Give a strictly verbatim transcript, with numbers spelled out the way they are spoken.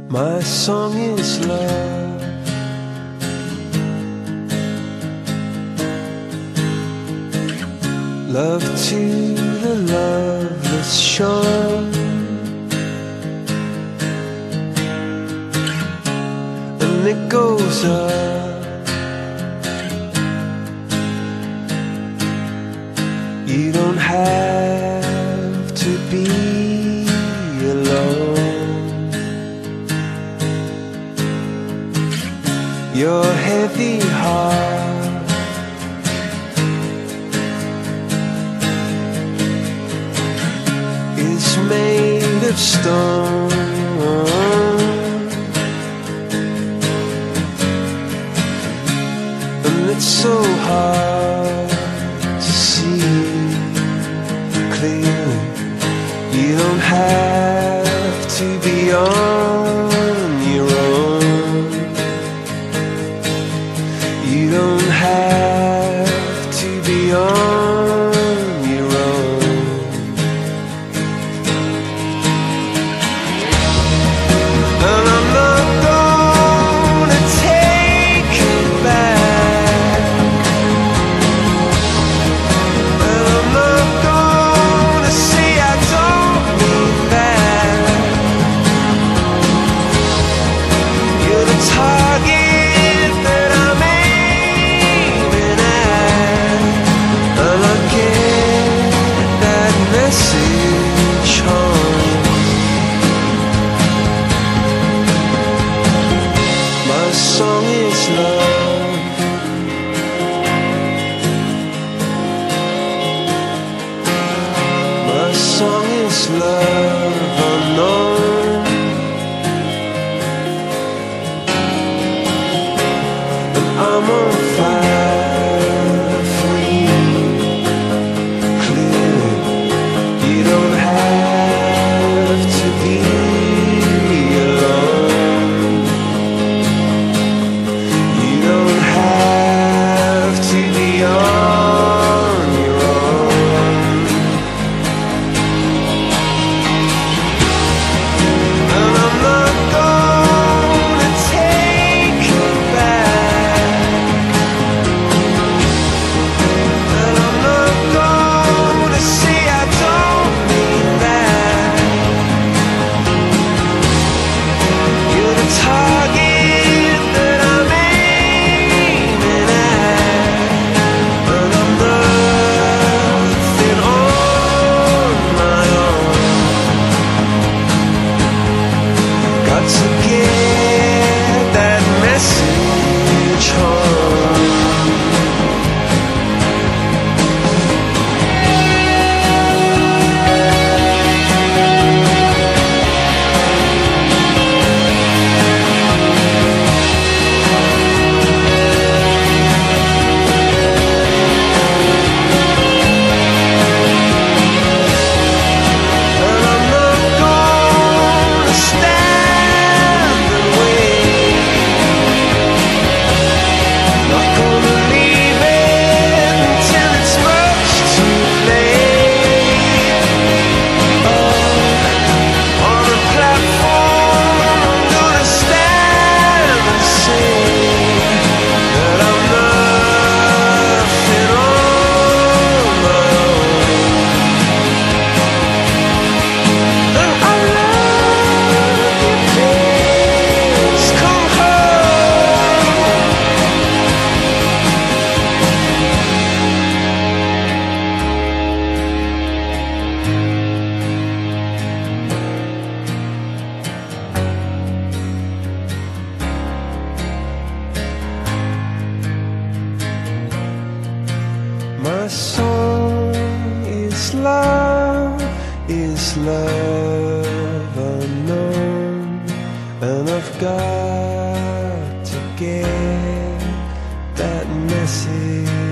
My song is love. Love to the loveless shore, and it goes up. You don't have to be alone. Your heavy heart is made of stone, and it's so hard to see clearly. You don't have to be on your own. You don't have to be on your own. And I'm not gonna take it back, and I'm not gonna say I don't mean that. You're the target that I'm aiming at, and I get that message home. My song is love. My song is love unknown, and I'm on fire for you. Clearly, you don't have to be alone. You don't have to be on your own. And I'm not gonna take it back, and I'm not gonna say I don't mean that. You're the target that I'm aiming at, and I'm nothing on my own. Got to get that message home. And I'm not gonna stand and wait, not gonna leave it until it's much too late. Oh, on a platform I'm gonna stand and say that I'm nothing on my own. And I love you, please come home. My song is love, is love unknown, and I've got to get that message